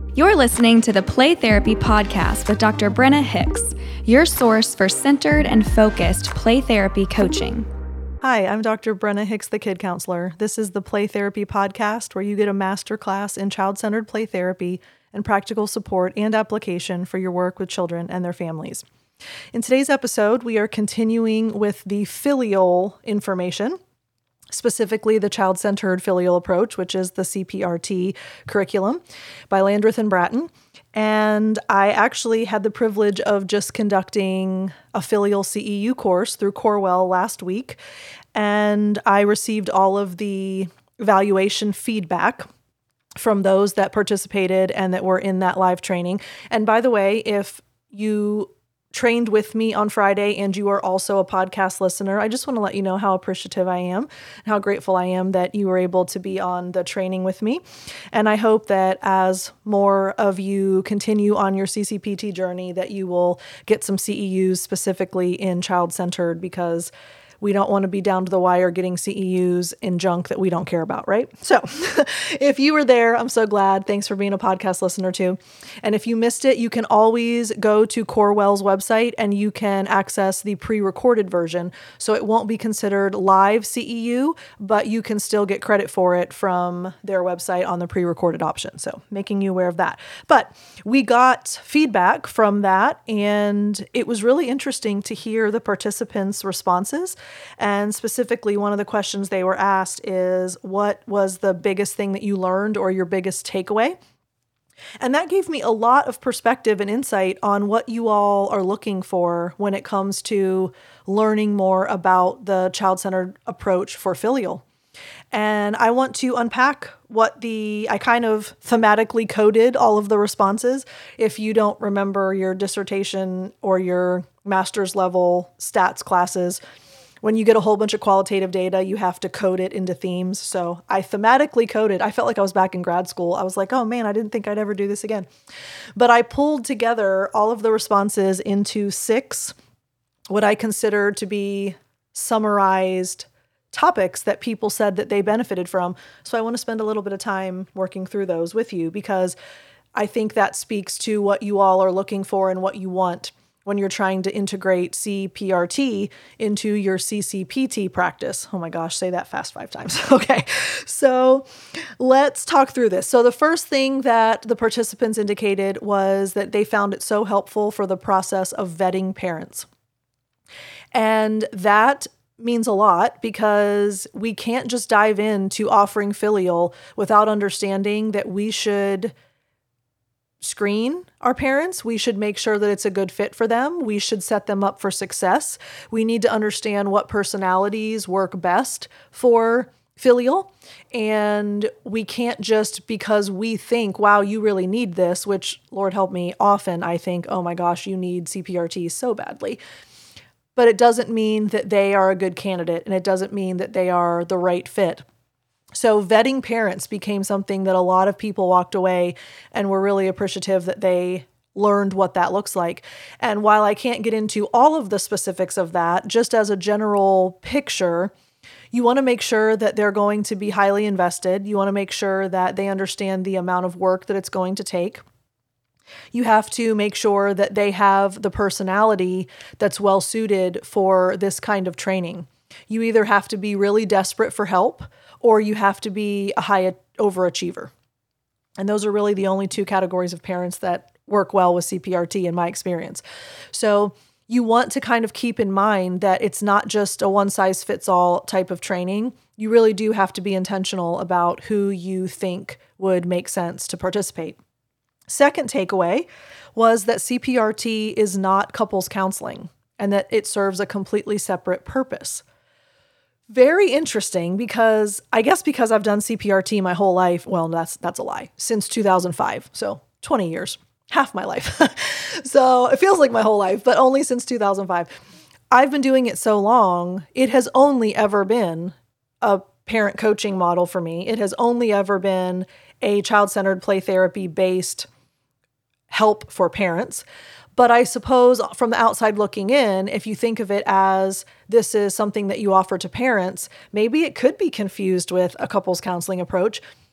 You're listening to the Play Therapy Podcast with Dr. Brenna Hicks, your source for centered and focused play therapy coaching. Hi, I'm Dr. Brenna Hicks, the Kid Counselor. This is the Play Therapy Podcast, where you get a masterclass in child-centered play therapy and practical support and application for your work with children and their families. In today's episode, we are continuing with the filial information, specifically the child-centered filial approach, which is the CPRT curriculum by Landreth and Bratton. And I actually had the privilege of just conducting a filial CEU course through Corewell last week. And I received all of the evaluation feedback from those that participated and that were in that live training. And by the way, if you trained with me on Friday and you are also a podcast listener, I just want to let you know how appreciative I am and how grateful I am that you were able to be on the training with me. And I hope that as more of you continue on your CCPT journey, that you will get some CEUs specifically in child-centered, because we don't want to be down to the wire getting CEUs in junk that we don't care about, right? So if you were there, I'm so glad. Thanks for being a podcast listener too. And if you missed it, you can always go to Corewell's website and you can access the pre-recorded version. So it won't be considered live CEU, but you can still get credit for it from their website on the pre-recorded option. So making you aware of that. But we got feedback from that, and it was really interesting to hear the participants' responses. And specifically, one of the questions they were asked is, what was the biggest thing that you learned or your biggest takeaway? And that gave me a lot of perspective and insight on what you all are looking for when it comes to learning more about the child-centered approach for filial. And I want to unpack I kind of thematically coded all of the responses. If you don't remember your dissertation or your master's level stats classes, when you get a whole bunch of qualitative data, you have to code it into themes. So I thematically coded. I felt like I was back in grad school. I was like, oh man, I didn't think I'd ever do this again. But I pulled together all of the responses into 6, what I consider to be summarized topics that people said that they benefited from. So I want to spend a little bit of time working through those with you, because I think that speaks to what you all are looking for and what you want when you're trying to integrate CPRT into your CCPT practice. Oh my gosh, say that fast 5 times. Okay, so let's talk through this. So the first thing that the participants indicated was that they found it so helpful for the process of vetting parents. And that means a lot, because we can't just dive into offering filial without understanding that we should screen our parents. We should make sure that it's a good fit for them. We should set them up for success. We need to understand what personalities work best for filial. And we can't just, because we think, wow, you really need this, which, Lord help me, often I think, oh my gosh, you need CPRT so badly. But it doesn't mean that they are a good candidate, and it doesn't mean that they are the right fit. So vetting parents became something that a lot of people walked away and were really appreciative that they learned what that looks like. And while I can't get into all of the specifics of that, just as a general picture, you want to make sure that they're going to be highly invested. You want to make sure that they understand the amount of work that it's going to take. You have to make sure that they have the personality that's well suited for this kind of training. You either have to be really desperate for help, or you have to be a high overachiever. And those are really the only 2 categories of parents that work well with CPRT in my experience. So you want to kind of keep in mind that it's not just a one-size-fits-all type of training. You really do have to be intentional about who you think would make sense to participate. Second takeaway was that CPRT is not couples counseling, and that it serves a completely separate purpose. Very interesting, because I've done CPRT my whole life. Well, that's a lie. Since 2005. So 20 years, half my life. So it feels like my whole life, but only since 2005. I've been doing it so long. It has only ever been a parent coaching model for me. It has only ever been a child-centered play therapy based help for parents. But I suppose from the outside looking in, if you think of it as this is something that you offer to parents, maybe it could be confused with a couples counseling approach.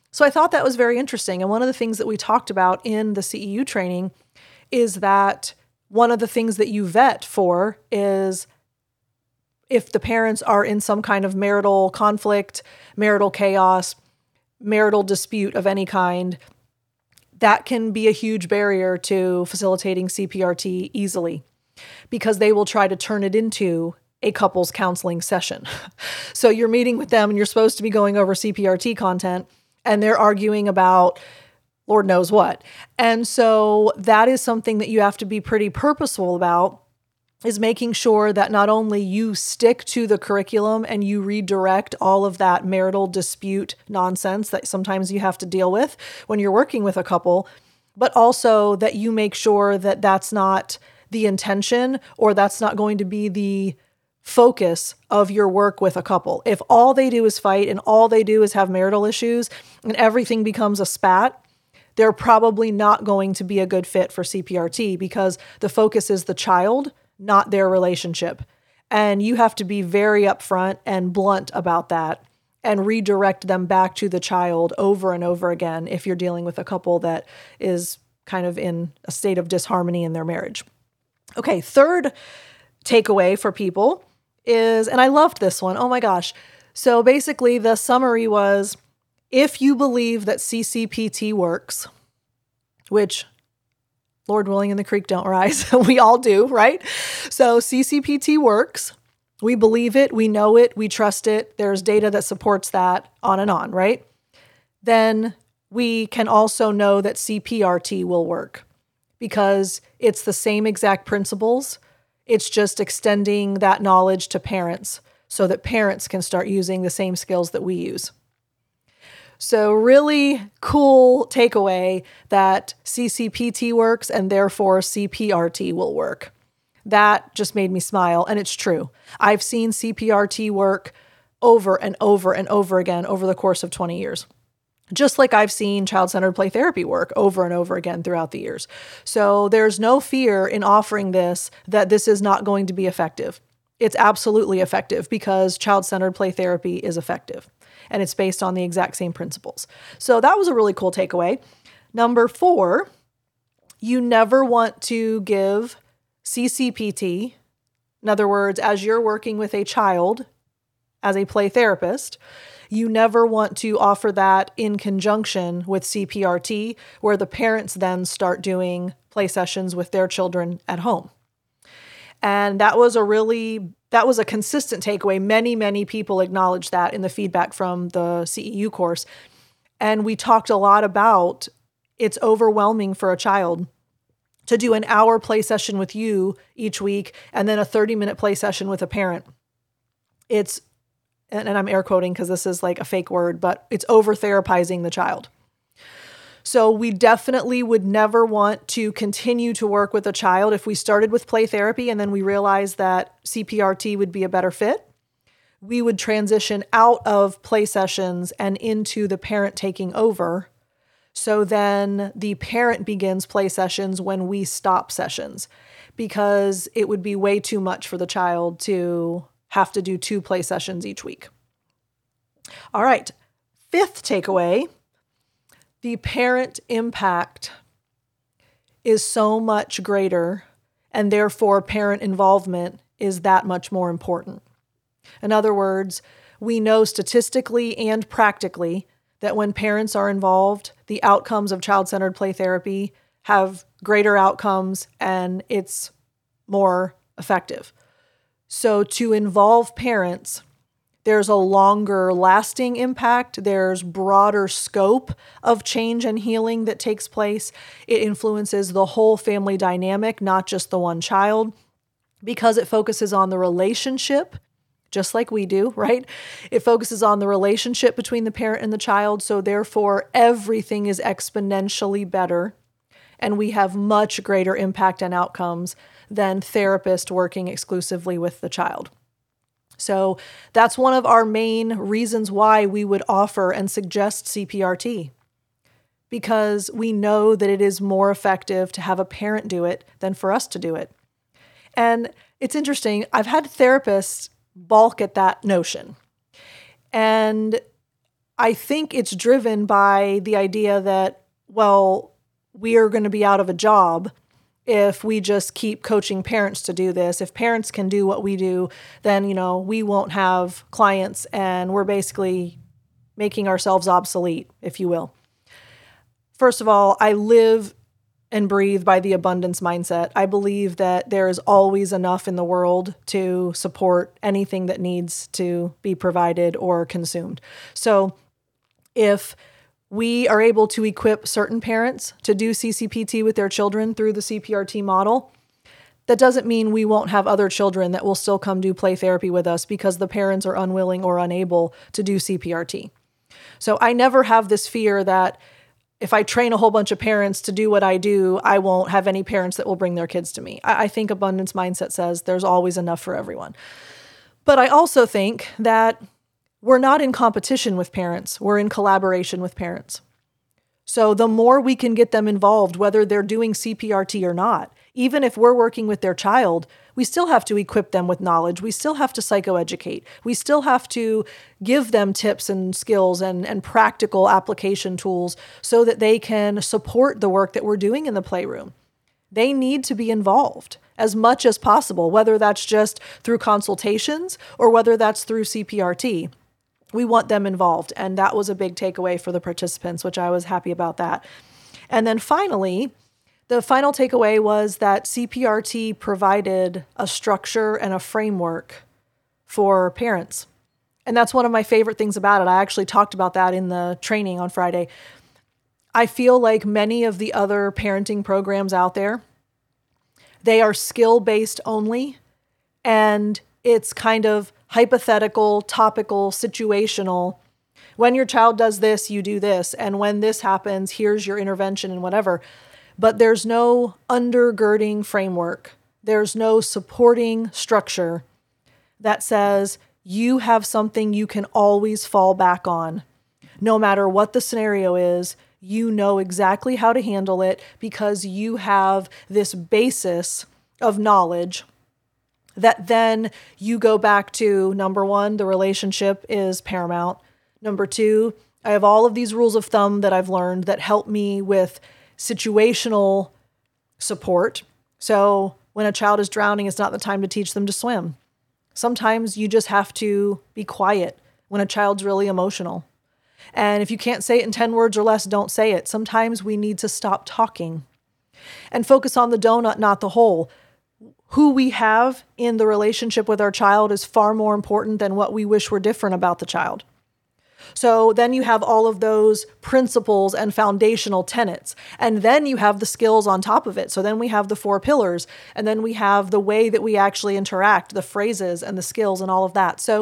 So I thought that was very interesting. And one of the things that we talked about in the CEU training is that one of the things that you vet for is if the parents are in some kind of marital conflict, marital chaos, marital dispute of any kind, that can be a huge barrier to facilitating CPRT easily because they will try to turn it into a couples counseling session. So you're meeting with them and you're supposed to be going over CPRT content and they're arguing about Lord knows what. And so that is something that you have to be pretty purposeful about, is making sure that not only you stick to the curriculum and you redirect all of that marital dispute nonsense that sometimes you have to deal with when you're working with a couple, but also that you make sure that that's not the intention or that's not going to be the focus of your work with a couple. If all they do is fight and all they do is have marital issues and everything becomes a spat, they're probably not going to be a good fit for CPRT because the focus is the child, not their relationship. And you have to be very upfront and blunt about that and redirect them back to the child over and over again if you're dealing with a couple that is kind of in a state of disharmony in their marriage. Okay, third takeaway for people is, and I loved this one, oh my gosh. So basically the summary was, if you believe that CCPT works, which Lord willing and the creek don't rise, we all do, right? So CCPT works. We believe it, we know it, we trust it. There's data that supports that, on and on, right? Then we can also know that CPRT will work because it's the same exact principles. It's just extending that knowledge to parents so that parents can start using the same skills that we use. So really cool takeaway that CCPT works and therefore CPRT will work. That just made me smile, and it's true. I've seen CPRT work over and over and over again over the course of 20 years. Just like I've seen child-centered play therapy work over and over again throughout the years. So there's no fear in offering this that this is not going to be effective. It's absolutely effective because child-centered play therapy is effective. And it's based on the exact same principles. So that was a really cool takeaway. Number 4, you never want to give CCPT. In other words, as you're working with a child as a play therapist, you never want to offer that in conjunction with CPRT, where the parents then start doing play sessions with their children at home. And that was a consistent takeaway. Many people acknowledged that in the feedback from the CEU course. And we talked a lot about it's overwhelming for a child to do an hour play session with you each week and then a 30-minute play session with a parent. It's, and I'm air quoting because this is like a fake word, but it's over-therapizing the child. So we definitely would never want to continue to work with a child if we started with play therapy and then we realized that CPRT would be a better fit. We would transition out of play sessions and into the parent taking over. So then the parent begins play sessions when we stop sessions, because it would be way too much for the child to have to do 2 play sessions each week. All right, 5th takeaway. The parent impact is so much greater, and therefore parent involvement is that much more important. In other words, we know statistically and practically that when parents are involved, the outcomes of child-centered play therapy have greater outcomes and it's more effective. So to involve parents, there's a longer lasting impact. There's broader scope of change and healing that takes place. It influences the whole family dynamic, not just the one child, because it focuses on the relationship, just like we do, right? It focuses on the relationship between the parent and the child. So therefore, everything is exponentially better. And we have much greater impact and outcomes than therapists working exclusively with the child. So that's one of our main reasons why we would offer and suggest CPRT, because we know that it is more effective to have a parent do it than for us to do it. And it's interesting. I've had therapists balk at that notion. And I think it's driven by the idea that, well, we are going to be out of a job if we just keep coaching parents to do this. If parents can do what we do, then, we won't have clients, and we're basically making ourselves obsolete, if you will. First of all, I live and breathe by the abundance mindset. I believe that there is always enough in the world to support anything that needs to be provided or consumed. So if we are able to equip certain parents to do CCPT with their children through the CPRT model, that doesn't mean we won't have other children that will still come do play therapy with us because the parents are unwilling or unable to do CPRT. So I never have this fear that if I train a whole bunch of parents to do what I do, I won't have any parents that will bring their kids to me. I think abundance mindset says there's always enough for everyone. But I also think that we're not in competition with parents. We're in collaboration with parents. So the more we can get them involved, whether they're doing CPRT or not, even if we're working with their child, we still have to equip them with knowledge. We still have to psychoeducate. We still have to give them tips and skills and practical application tools so that they can support the work that we're doing in the playroom. They need to be involved as much as possible, whether that's just through consultations or whether that's through CPRT. We want them involved. And that was a big takeaway for the participants, which I was happy about that. And then finally, the final takeaway was that CPRT provided a structure and a framework for parents. And that's one of my favorite things about it. I actually talked about that in the training on Friday. I feel like many of the other parenting programs out there, they are skill-based only, and it's kind of hypothetical, topical, situational. When your child does this, you do this. And when this happens, here's your intervention and whatever. But there's no undergirding framework. There's no supporting structure that says you have something you can always fall back on. No matter what the scenario is, you know exactly how to handle it because you have this basis of knowledge that then you go back to, number one, the relationship is paramount. Number two, I have all of these rules of thumb that I've learned that help me with situational support. So when a child is drowning, it's not the time to teach them to swim. Sometimes you just have to be quiet when a child's really emotional. And if you can't say it in 10 words or less, don't say it. Sometimes we need to stop talking and focus on the donut, not the hole. Who we have in the relationship with our child is far more important than what we wish were different about the child. So then you have all of those principles and foundational tenets, and then you have the skills on top of it. So then we have the 4 pillars, and then we have the way that we actually interact, the phrases and the skills and all of that. So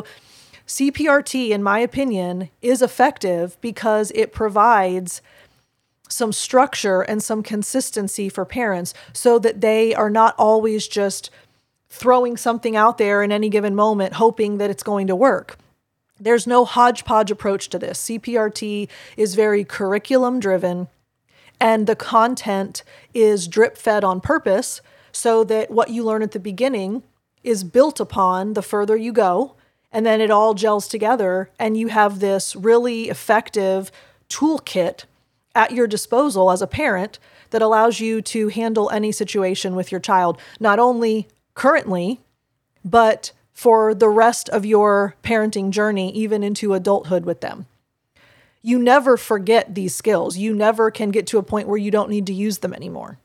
CPRT, in my opinion, is effective because it provides some structure and some consistency for parents so that they are not always just throwing something out there in any given moment, hoping that it's going to work. There's no hodgepodge approach to this. CPRT is very curriculum driven, and the content is drip fed on purpose so that what you learn at the beginning is built upon the further you go, and then it all gels together, and you have this really effective toolkit at your disposal as a parent that allows you to handle any situation with your child, not only currently, but for the rest of your parenting journey, even into adulthood with them. You never forget these skills. You never can get to a point where you don't need to use them anymore.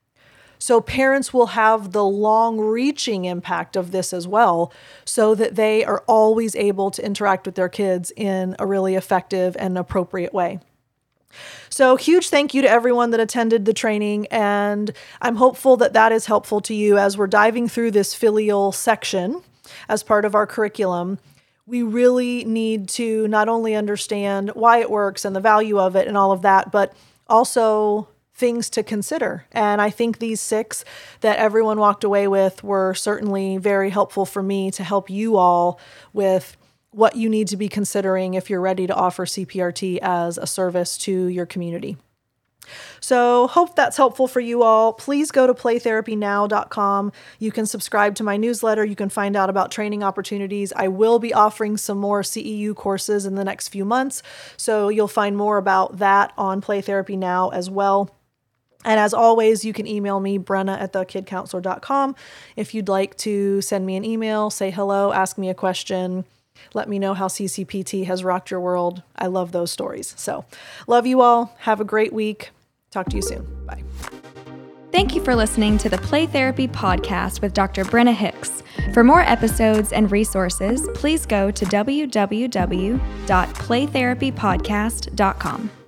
So parents will have the long-reaching impact of this as well, so that they are always able to interact with their kids in a really effective and appropriate way. So huge thank you to everyone that attended the training, and I'm hopeful that that is helpful to you as we're diving through this filial section as part of our curriculum. We really need to not only understand why it works and the value of it and all of that, but also things to consider. And I think these 6 that everyone walked away with were certainly very helpful for me to help you all with what you need to be considering if you're ready to offer CPRT as a service to your community. So hope that's helpful for you all. Please go to playtherapynow.com. You can subscribe to my newsletter. You can find out about training opportunities. I will be offering some more CEU courses in the next few months. So you'll find more about that on Play Therapy Now as well. And as always, you can email me, brenna@thekidcounselor.com. If you'd like to send me an email, say hello, ask me a question, let me know how CCPT has rocked your world. I love those stories. So love you all. Have a great week. Talk to you soon. Bye. Thank you for listening to the Play Therapy Podcast with Dr. Brenna Hicks. For more episodes and resources, please go to www.playtherapypodcast.com.